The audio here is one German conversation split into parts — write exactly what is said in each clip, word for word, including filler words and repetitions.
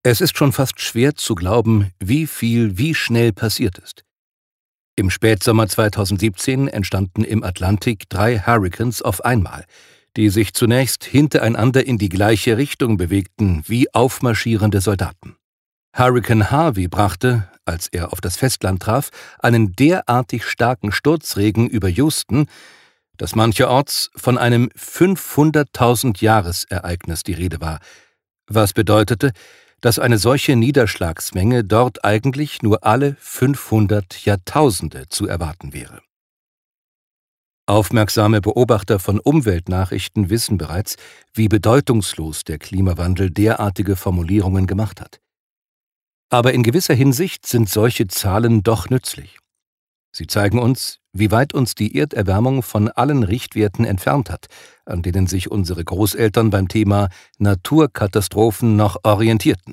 Es ist schon fast schwer zu glauben, wie viel, wie schnell passiert ist. Im Spätsommer zweitausendsiebzehn entstanden im Atlantik drei Hurrikans auf einmal, die sich zunächst hintereinander in die gleiche Richtung bewegten wie aufmarschierende Soldaten. Hurrikan Harvey brachte, als er auf das Festland traf, einen derartig starken Sturzregen über Houston, dass mancherorts von einem fünfhunderttausend-Jahres-Ereignis die Rede war, was bedeutete, dass eine solche Niederschlagsmenge dort eigentlich nur alle fünfhundert Jahrtausende zu erwarten wäre. Aufmerksame Beobachter von Umweltnachrichten wissen bereits, wie bedeutungslos der Klimawandel derartige Formulierungen gemacht hat. Aber in gewisser Hinsicht sind solche Zahlen doch nützlich. Sie zeigen uns, wie weit uns die Erderwärmung von allen Richtwerten entfernt hat, an denen sich unsere Großeltern beim Thema Naturkatastrophen noch orientierten.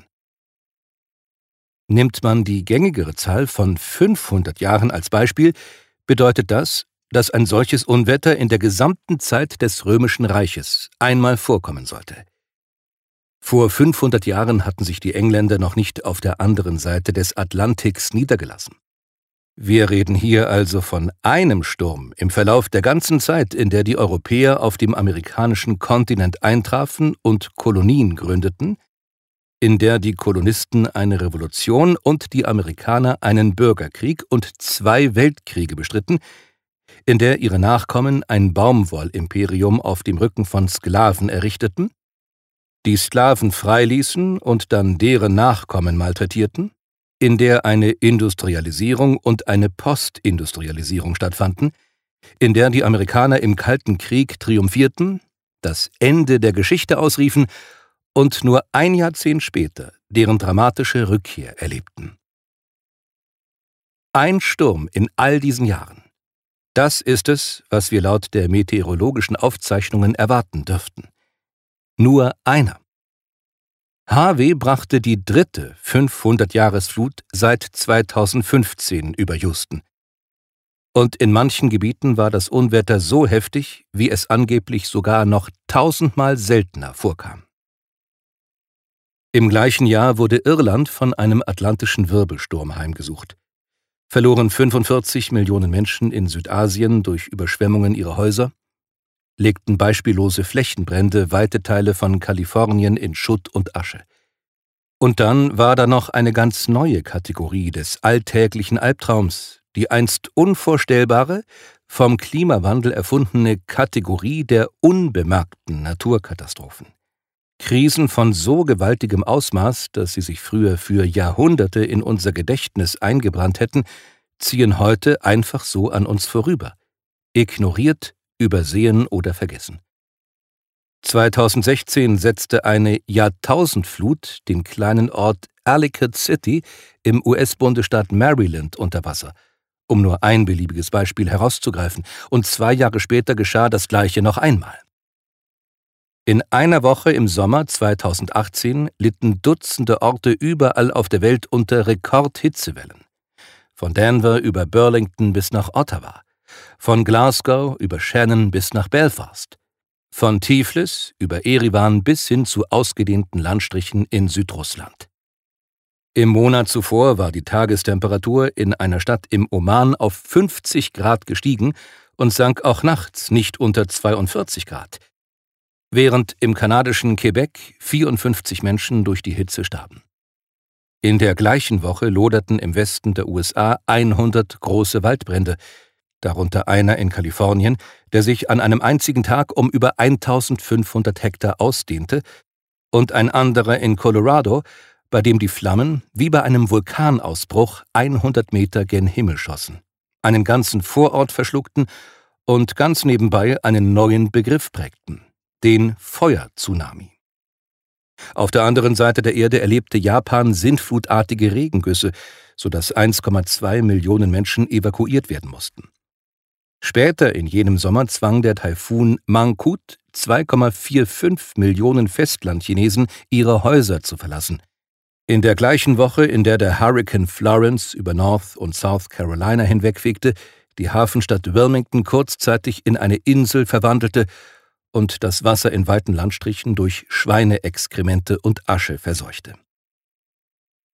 Nimmt man die gängigere Zahl von fünfhundert Jahren als Beispiel, bedeutet das, dass ein solches Unwetter in der gesamten Zeit des Römischen Reiches einmal vorkommen sollte. Vor fünfhundert Jahren hatten sich die Engländer noch nicht auf der anderen Seite des Atlantiks niedergelassen. Wir reden hier also von einem Sturm im Verlauf der ganzen Zeit, in der die Europäer auf dem amerikanischen Kontinent eintrafen und Kolonien gründeten, in der die Kolonisten eine Revolution und die Amerikaner einen Bürgerkrieg und zwei Weltkriege bestritten, in der ihre Nachkommen ein Baumwollimperium auf dem Rücken von Sklaven errichteten, die Sklaven freiließen und dann deren Nachkommen malträtierten, in der eine Industrialisierung und eine Postindustrialisierung stattfanden, in der die Amerikaner im Kalten Krieg triumphierten, das Ende der Geschichte ausriefen und nur ein Jahrzehnt später deren dramatische Rückkehr erlebten. Ein Sturm in all diesen Jahren. Das ist es, was wir laut der meteorologischen Aufzeichnungen erwarten dürften. Nur einer. Harvey brachte die dritte fünfhundert-Jahresflut seit zweitausendfünfzehn über Houston. Und in manchen Gebieten war das Unwetter so heftig, wie es angeblich sogar noch tausendmal seltener vorkam. Im gleichen Jahr wurde Irland von einem atlantischen Wirbelsturm heimgesucht. Verloren fünfundvierzig Millionen Menschen in Südasien durch Überschwemmungen ihre Häuser, legten beispiellose Flächenbrände weite Teile von Kalifornien in Schutt und Asche. Und dann war da noch eine ganz neue Kategorie des alltäglichen Albtraums, die einst unvorstellbare, vom Klimawandel erfundene Kategorie der unbemerkten Naturkatastrophen. Krisen von so gewaltigem Ausmaß, dass sie sich früher für Jahrhunderte in unser Gedächtnis eingebrannt hätten, ziehen heute einfach so an uns vorüber, ignoriert, übersehen oder vergessen. zweitausendsechzehn setzte eine Jahrtausendflut den kleinen Ort Ellicott City im U S-Bundesstaat Maryland unter Wasser, um nur ein beliebiges Beispiel herauszugreifen, und zwei Jahre später geschah das Gleiche noch einmal. In einer Woche im Sommer zweitausendachtzehn litten Dutzende Orte überall auf der Welt unter Rekordhitzewellen. Von Denver über Burlington bis nach Ottawa, von Glasgow über Shannon bis nach Belfast, von Tiflis über Eriwan bis hin zu ausgedehnten Landstrichen in Südrussland. Im Monat zuvor war die Tagestemperatur in einer Stadt im Oman auf fünfzig Grad gestiegen und sank auch nachts nicht unter zweiundvierzig Grad, während im kanadischen Quebec vierundfünfzig Menschen durch die Hitze starben. In der gleichen Woche loderten im Westen der U S A hundert große Waldbrände, darunter einer in Kalifornien, der sich an einem einzigen Tag um über eintausendfünfhundert Hektar ausdehnte, und ein anderer in Colorado, bei dem die Flammen wie bei einem Vulkanausbruch hundert Meter gen Himmel schossen, einen ganzen Vorort verschluckten und ganz nebenbei einen neuen Begriff prägten: den Feuer-Tsunami. Auf der anderen Seite der Erde erlebte Japan sintflutartige Regengüsse, sodass eins Komma zwei Millionen Menschen evakuiert werden mussten. Später in jenem Sommer zwang der Taifun Mangkhut zwei Komma fünfundvierzig Millionen Festlandchinesen, ihre Häuser zu verlassen. In der gleichen Woche, in der der Hurrikan Florence über North und South Carolina hinwegfegte, die Hafenstadt Wilmington kurzzeitig in eine Insel verwandelte und das Wasser in weiten Landstrichen durch Schweineexkremente und Asche verseuchte.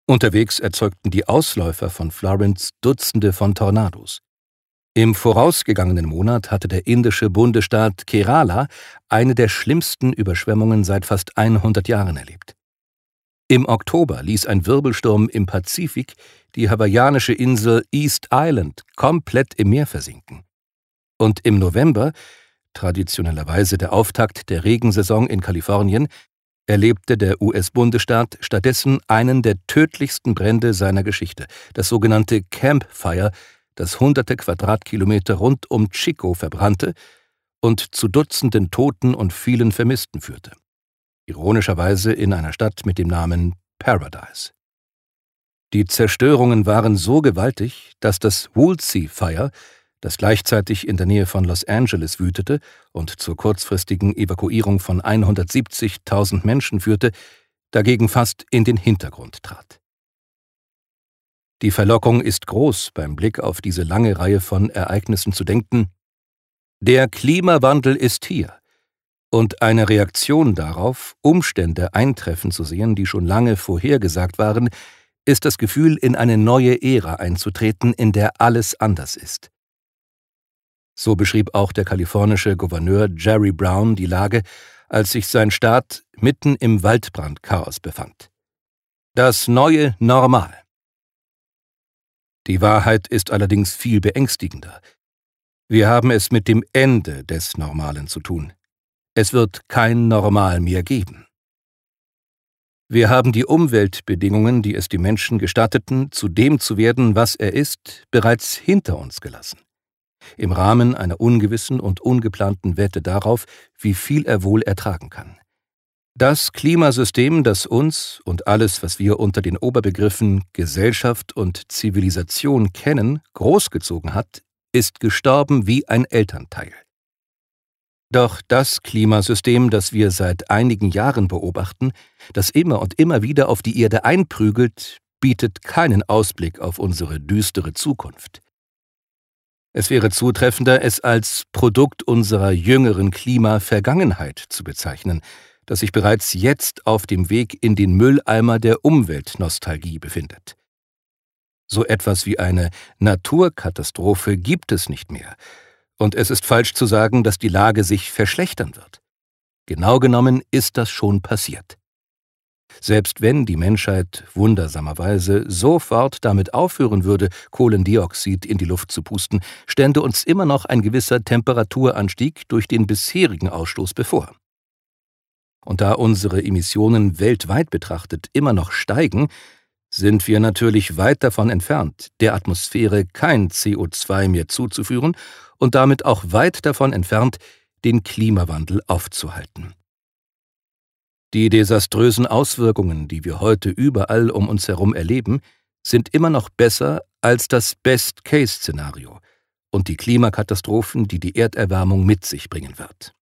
Unterwegs erzeugten die Ausläufer von Florence Dutzende von Tornados. Im vorausgegangenen Monat hatte der indische Bundesstaat Kerala eine der schlimmsten Überschwemmungen seit fast hundert Jahren erlebt. Im Oktober ließ ein Wirbelsturm im Pazifik die hawaiianische Insel East Island komplett im Meer versinken. Und im November, traditionellerweise der Auftakt der Regensaison in Kalifornien, erlebte der U S-Bundesstaat stattdessen einen der tödlichsten Brände seiner Geschichte, das sogenannte Camp Fire, das hunderte Quadratkilometer rund um Chico verbrannte und zu Dutzenden Toten und vielen Vermissten führte. Ironischerweise in einer Stadt mit dem Namen Paradise. Die Zerstörungen waren so gewaltig, dass das Woolsey Fire, das gleichzeitig in der Nähe von Los Angeles wütete und zur kurzfristigen Evakuierung von hundertsiebzigtausend Menschen führte, dagegen fast in den Hintergrund trat. Die Verlockung ist groß, beim Blick auf diese lange Reihe von Ereignissen zu denken: Der Klimawandel ist hier. Und eine Reaktion darauf, Umstände eintreffen zu sehen, die schon lange vorhergesagt waren, ist das Gefühl, in eine neue Ära einzutreten, in der alles anders ist. So beschrieb auch der kalifornische Gouverneur Jerry Brown die Lage, als sich sein Staat mitten im Waldbrandchaos befand. Das neue Normal. Die Wahrheit ist allerdings viel beängstigender. Wir haben es mit dem Ende des Normalen zu tun. Es wird kein Normal mehr geben. Wir haben die Umweltbedingungen, die es dem Menschen gestatteten, zu dem zu werden, was er ist, bereits hinter uns gelassen. Im Rahmen einer ungewissen und ungeplanten Wette darauf, wie viel er wohl ertragen kann. Das Klimasystem, das uns und alles, was wir unter den Oberbegriffen Gesellschaft und Zivilisation kennen, großgezogen hat, ist gestorben wie ein Elternteil. Doch das Klimasystem, das wir seit einigen Jahren beobachten, das immer und immer wieder auf die Erde einprügelt, bietet keinen Ausblick auf unsere düstere Zukunft. Es wäre zutreffender, es als Produkt unserer jüngeren Klima-Vergangenheit zu bezeichnen, das sich bereits jetzt auf dem Weg in den Mülleimer der Umweltnostalgie befindet. So etwas wie eine Naturkatastrophe gibt es nicht mehr. Und es ist falsch zu sagen, dass die Lage sich verschlechtern wird. Genau genommen ist das schon passiert. Selbst wenn die Menschheit wundersamerweise sofort damit aufhören würde, Kohlendioxid in die Luft zu pusten, stände uns immer noch ein gewisser Temperaturanstieg durch den bisherigen Ausstoß bevor. Und da unsere Emissionen weltweit betrachtet immer noch steigen, sind wir natürlich weit davon entfernt, der Atmosphäre kein C O zwei mehr zuzuführen und damit auch weit davon entfernt, den Klimawandel aufzuhalten. Die desaströsen Auswirkungen, die wir heute überall um uns herum erleben, sind immer noch besser als das Best-Case-Szenario und die Klimakatastrophen, die die Erderwärmung mit sich bringen wird.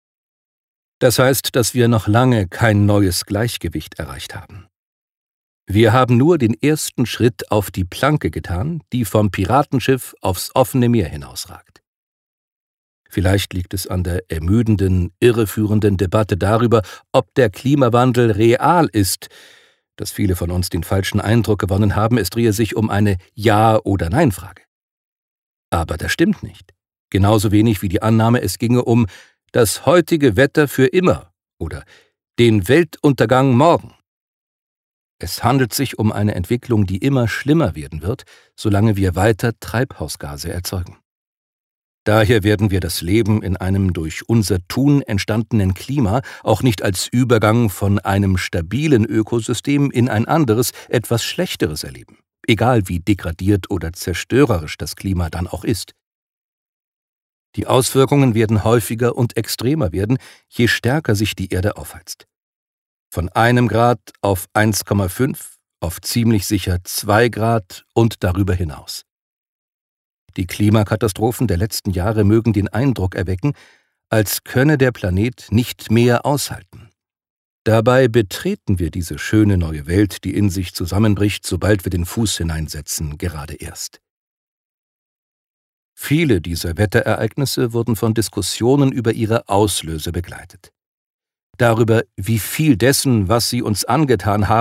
Das heißt, dass wir noch lange kein neues Gleichgewicht erreicht haben. Wir haben nur den ersten Schritt auf die Planke getan, die vom Piratenschiff aufs offene Meer hinausragt. Vielleicht liegt es an der ermüdenden, irreführenden Debatte darüber, ob der Klimawandel real ist, dass viele von uns den falschen Eindruck gewonnen haben, es drehe sich um eine Ja- oder Nein-Frage. Aber das stimmt nicht. Genauso wenig wie die Annahme, es ginge um das heutige Wetter für immer oder den Weltuntergang morgen. Es handelt sich um eine Entwicklung, die immer schlimmer werden wird, solange wir weiter Treibhausgase erzeugen. Daher werden wir das Leben in einem durch unser Tun entstandenen Klima auch nicht als Übergang von einem stabilen Ökosystem in ein anderes, etwas Schlechteres erleben, egal wie degradiert oder zerstörerisch das Klima dann auch ist. Die Auswirkungen werden häufiger und extremer werden, je stärker sich die Erde aufheizt. Von einem Grad auf eins Komma fünf, auf ziemlich sicher zwei Grad und darüber hinaus. Die Klimakatastrophen der letzten Jahre mögen den Eindruck erwecken, als könne der Planet nicht mehr aushalten. Dabei betreten wir diese schöne neue Welt, die in sich zusammenbricht, sobald wir den Fuß hineinsetzen, gerade erst. Viele dieser Wetterereignisse wurden von Diskussionen über ihre Auslöser begleitet. Darüber, wie viel dessen, was sie uns angetan haben,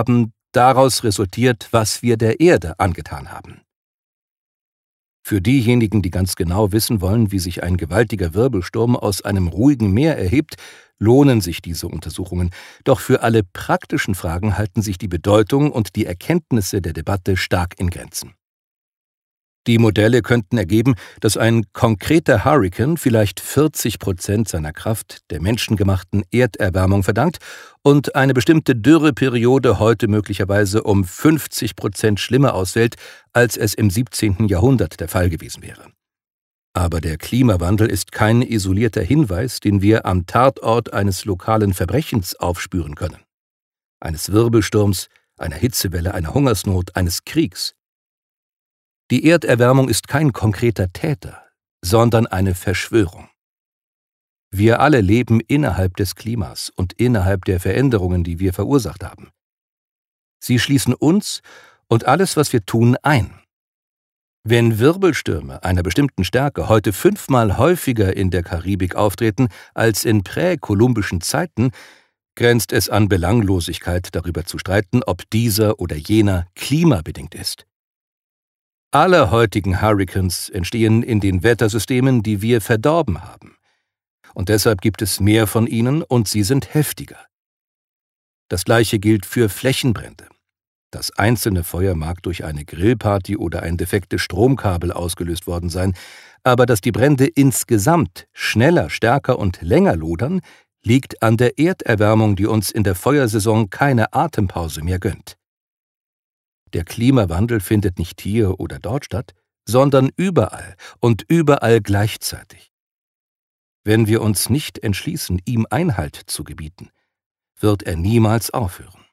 daraus resultiert, was wir der Erde angetan haben. Für diejenigen, die ganz genau wissen wollen, wie sich ein gewaltiger Wirbelsturm aus einem ruhigen Meer erhebt, lohnen sich diese Untersuchungen. Doch für alle praktischen Fragen halten sich die Bedeutung und die Erkenntnisse der Debatte stark in Grenzen. Die Modelle könnten ergeben, dass ein konkreter Hurrikan vielleicht vierzig Prozent seiner Kraft der menschengemachten Erderwärmung verdankt und eine bestimmte Dürreperiode heute möglicherweise um fünfzig Prozent schlimmer ausfällt, als es im siebzehnten Jahrhundert der Fall gewesen wäre. Aber der Klimawandel ist kein isolierter Hinweis, den wir am Tatort eines lokalen Verbrechens aufspüren können. Eines Wirbelsturms, einer Hitzewelle, einer Hungersnot, eines Kriegs. Die Erderwärmung ist kein konkreter Täter, sondern eine Verschwörung. Wir alle leben innerhalb des Klimas und innerhalb der Veränderungen, die wir verursacht haben. Sie schließen uns und alles, was wir tun, ein. Wenn Wirbelstürme einer bestimmten Stärke heute fünfmal häufiger in der Karibik auftreten als in präkolumbischen Zeiten, grenzt es an Belanglosigkeit, darüber zu streiten, ob dieser oder jener klimabedingt ist. Alle heutigen Hurrikans entstehen in den Wettersystemen, die wir verdorben haben. Und deshalb gibt es mehr von ihnen und sie sind heftiger. Das Gleiche gilt für Flächenbrände. Das einzelne Feuer mag durch eine Grillparty oder ein defektes Stromkabel ausgelöst worden sein, aber dass die Brände insgesamt schneller, stärker und länger lodern, liegt an der Erderwärmung, die uns in der Feuersaison keine Atempause mehr gönnt. Der Klimawandel findet nicht hier oder dort statt, sondern überall und überall gleichzeitig. Wenn wir uns nicht entschließen, ihm Einhalt zu gebieten, wird er niemals aufhören.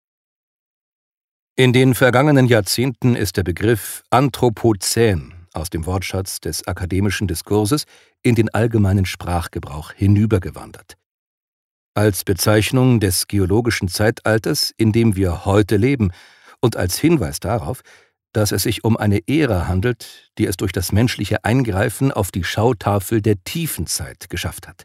In den vergangenen Jahrzehnten ist der Begriff Anthropozän aus dem Wortschatz des akademischen Diskurses in den allgemeinen Sprachgebrauch hinübergewandert. Als Bezeichnung des geologischen Zeitalters, in dem wir heute leben, und als Hinweis darauf, dass es sich um eine Ära handelt, die es durch das menschliche Eingreifen auf die Schautafel der Tiefenzeit geschafft hat.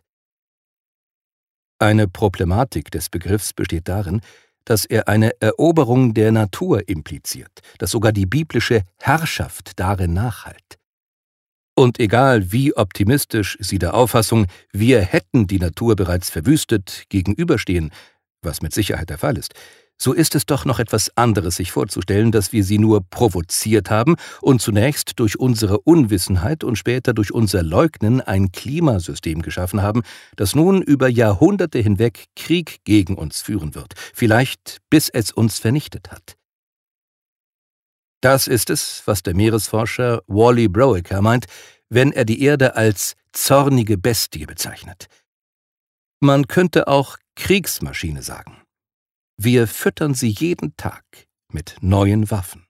Eine Problematik des Begriffs besteht darin, dass er eine Eroberung der Natur impliziert, dass sogar die biblische Herrschaft darin nachhallt. Und egal wie optimistisch Sie der Auffassung, wir hätten die Natur bereits verwüstet, gegenüberstehen, was mit Sicherheit der Fall ist, so ist es doch noch etwas anderes, sich vorzustellen, dass wir sie nur provoziert haben und zunächst durch unsere Unwissenheit und später durch unser Leugnen ein Klimasystem geschaffen haben, das nun über Jahrhunderte hinweg Krieg gegen uns führen wird, vielleicht bis es uns vernichtet hat. Das ist es, was der Meeresforscher Wally Broecker meint, wenn er die Erde als zornige Bestie bezeichnet. Man könnte auch Kriegsmaschine sagen. Wir füttern sie jeden Tag mit neuen Waffen.